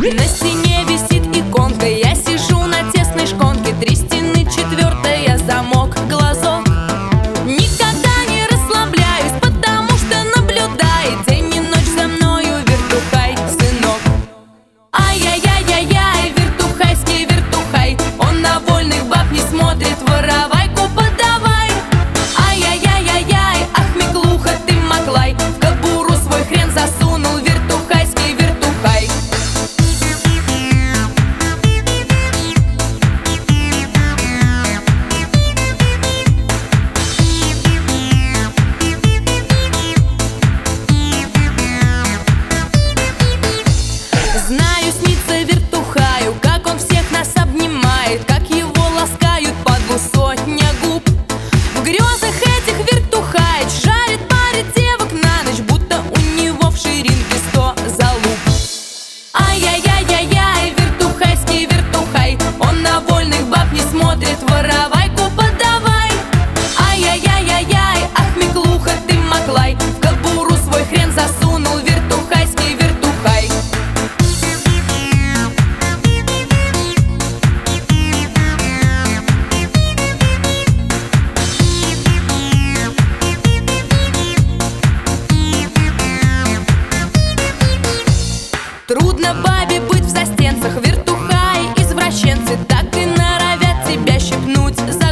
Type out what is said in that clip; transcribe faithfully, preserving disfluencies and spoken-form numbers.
На стене висит иконка, я сижу на тесной шконке. Три стены, четвертая, замок, глазок. Никогда не расслабляюсь, потому что наблюдает день и ночь за мною вертухай, сынок. Ай-яй-яй-яй-яй, вертухайский вертухай, он на вольных баб не смотрит, воровайку подавай. Ай-яй-яй-яй-яй, ах, Миклуха, ты маклай, в кобуру свой хрен засунул вертухайский вертухай. Знаю, снится вертухаю, как он всех нас обнимает, как его ласкают подлу сотня губ. В грезах этих вертухаич жарит, парит девок на ночь, будто у него в ширинке сто залуп. Ай-яй-яй-яй-яй, вертухайский вертухай, он на вольных баб не смотрит, воровайку подавай. Ай-яй-яй-яй-яй, ах, Миклуха, ты маклай, в кобуру свой хрен засунул вертухайский вертухай. Трудно бабе быть в застенцах, вертухаи извращенцы так и норовят тебя щипнуть за